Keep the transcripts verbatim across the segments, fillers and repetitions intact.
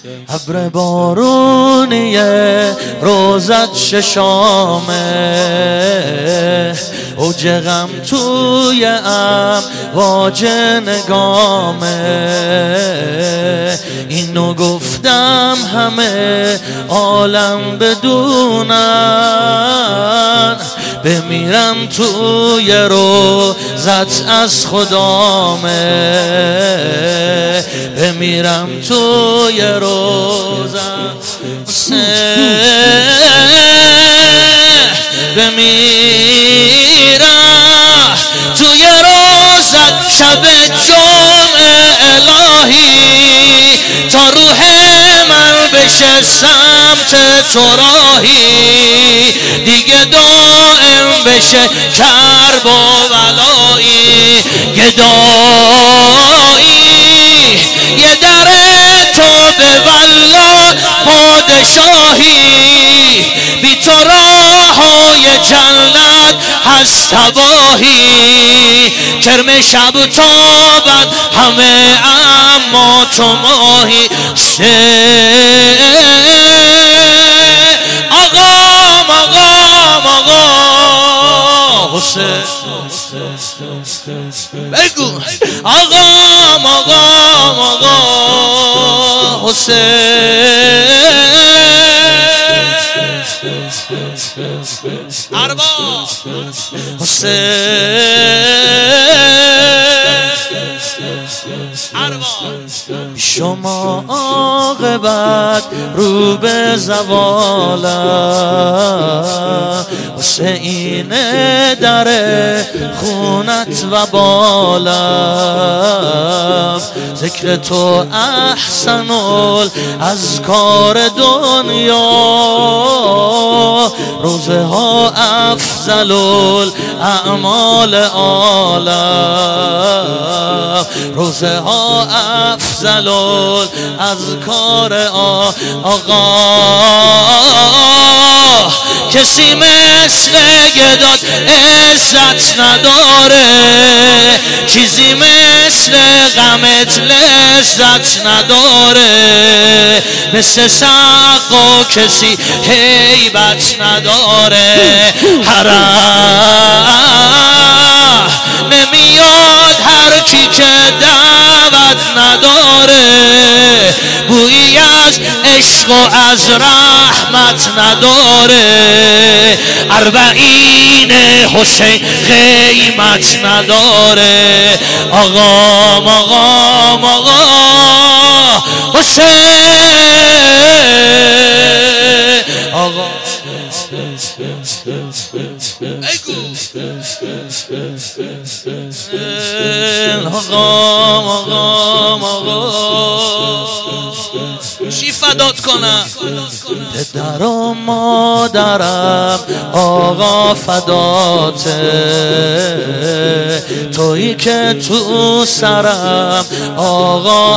ابر بارونیه روزت ششامه، اوج غم توی امواج نگامه. اینو گفتم همه عالم بدونن، بمیرم توی روزت از خدامه، بمیرم توی روزت بمیرم توی روزت شب جمعه الهی، تا روح من بشه سمت تو راهی، دیگه دائم بشه کرب و بلایی گدایی. یه در تو به والله پادشاهی، بی تو راههای جنت هست تباهی. کرم شب تابد همه اما تو ماهی. آقام آقام آقا حسین بگو، آقام آقام آقا حسین ارباب حسین شما عاقبت رو به زوالم، حسین در خونت و بالم. ذکر تو احسن الاذکار دنیا، روزه ها افضل الاعمال عالم، روزه ها افضل الاذکار. آقا کسی مثل گداد عزت نداره، چیزی مثل غمت لذت نداره، مثل سقا کسی هیبت نداره. حرم نمیاد هر کی که دعوت نداره، بویی از عشق و از رحمت نداره. اربعین حسین قیمت نداره. آقا آقا آقا حسین آقا بگو آقام آقام آقا چی فدات کنم؟ پدر و مادرم آقا فداته، تویی که تو سرم آقا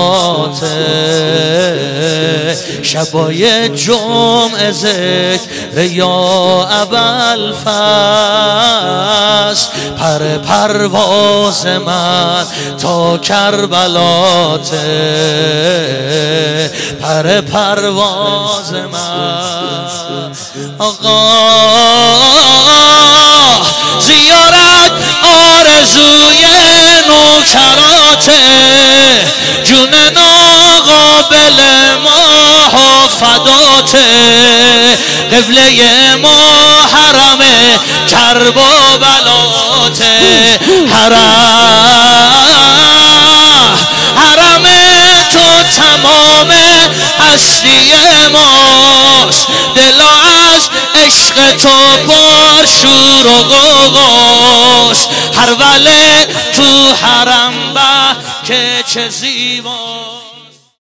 هواته. شبای جمعه ذکر یا ابوالفضل، پر پرواز من تا کربلاته، پر پرواز من. آقا زیارت آرزوی نوکراته، جون ناقابل ما فداته. قبله ما حرم کرب و بلاته. حرم حرم تو تمام هستی ماست، دلا از عشق تو پر شور و غوغاست. هر وله تو حرم با که چه زیباست.